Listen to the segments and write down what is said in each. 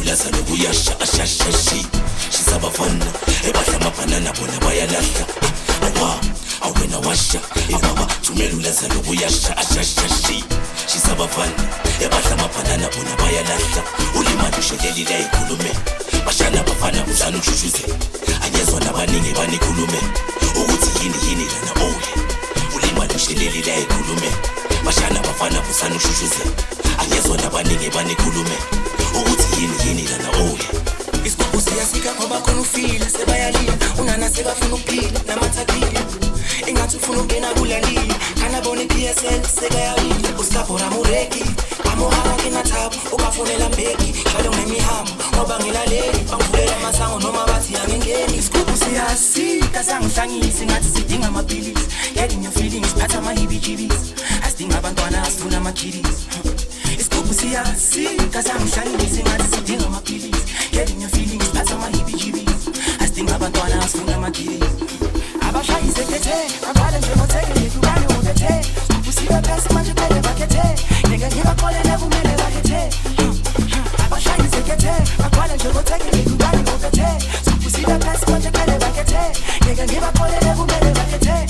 ulaza lokuyasha ashashashi shisabafana ebahla amabhanana bona bayalahla awena washa ebaba thumela ulaza lokuyasha ashashashi shisabafana ebahla amabhanana bona bayalahla ulimali ushelelile ayikhulume bashana bafana kuzana ushushuze anyezwa nabaningi banikhulume ukuthi yini lana ulimali ushelelile ayikhulume bashana bafana kuzana ushushuze anyezwa nabaningi banikhulume ukuthi yini lana isigubhu siyasika ngoba khona ufile sebayalila unana sekafuna ukuphila namathakile ingathi ufuna ukungena kulalile kanabona i-PSL sekayawile usikabhora mureki amohara kinathabu ukafonela mbeki shalo ngemihambo ngoba ngilaleli bangivulela amasango noma bathi angengeni isigubhu siyasika sangihlangisi ngathi sidinga amaphilisi getting your feelings phatha amahibijibisi asidinga abantwana asifuna amakidisi isigubhu siyasika sangihlangisi ngathi sidinga amaphilisi getting your feelings phatha amahibijibisi asidinga abantwana asifuna amakidisi abashayise kethe abale njengothekele kubani ubethe usibe phansi manje phele bakhethe ngeke ngibakolele kumele bakhethe abashayise kethe abale njengothekele kubani ubethe usibe phansi manje phele bakhethe ngeke ngibakolele kumele bakhethe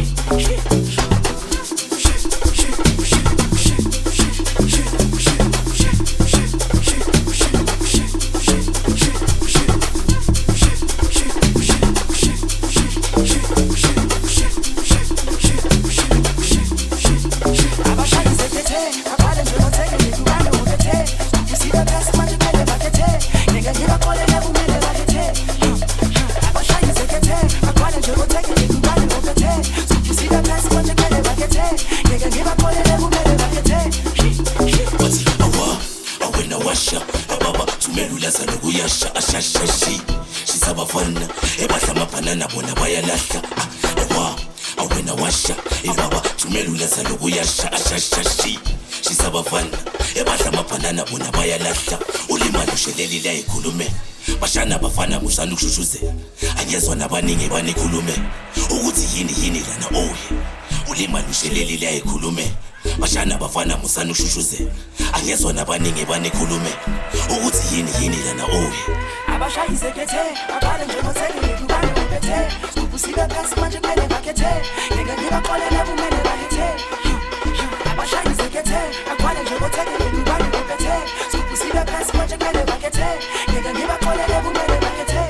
ashashashi shisabafana ebahla amabhanana bona bayalahla awena washa ebaba thumela ulaza lokuyasha ashashashi shisabafana ebahla amabhanana bona bayalahla ulimali ushelelile ayikhulume bashana bafana kuzana ukushushuzela anyezwa nabaningi banikhulume ukuthi yini lana ulimali ushelelile ayikhulume bashana bafana kuzana ukushushuzela anyezwa nabaningi banikhulume ukuthi yini lana abashayise kethe abale njengothekele kubani ubethe usibe phansi manje phele bakhethe ngeke ngibakolele kumele bakhethe abashayise kethe abale njengothekele kubani ubethe usibe phansi manje phele bakhethe ngeke ngibakolele kumele bakhethe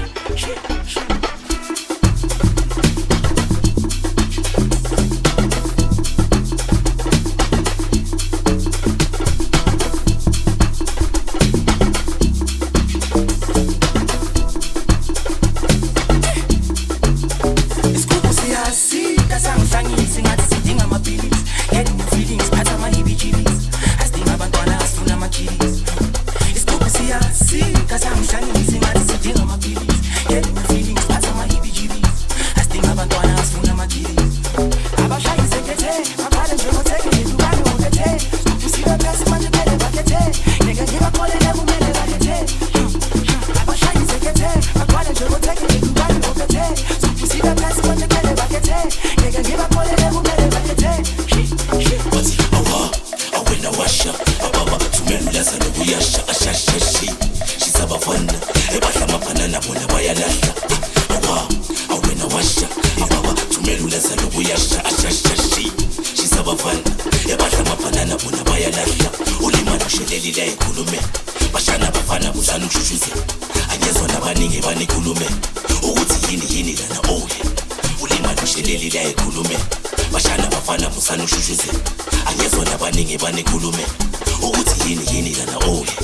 bashana bafana kuzana ukushushuzela anyezwa nabaningi banikhulume ukuthi yini lana ulimali ushelelile ayikhulume bashana bafana kuzana ukushushuzela anyezwa nabaningi banikhulume ukuthi yini lana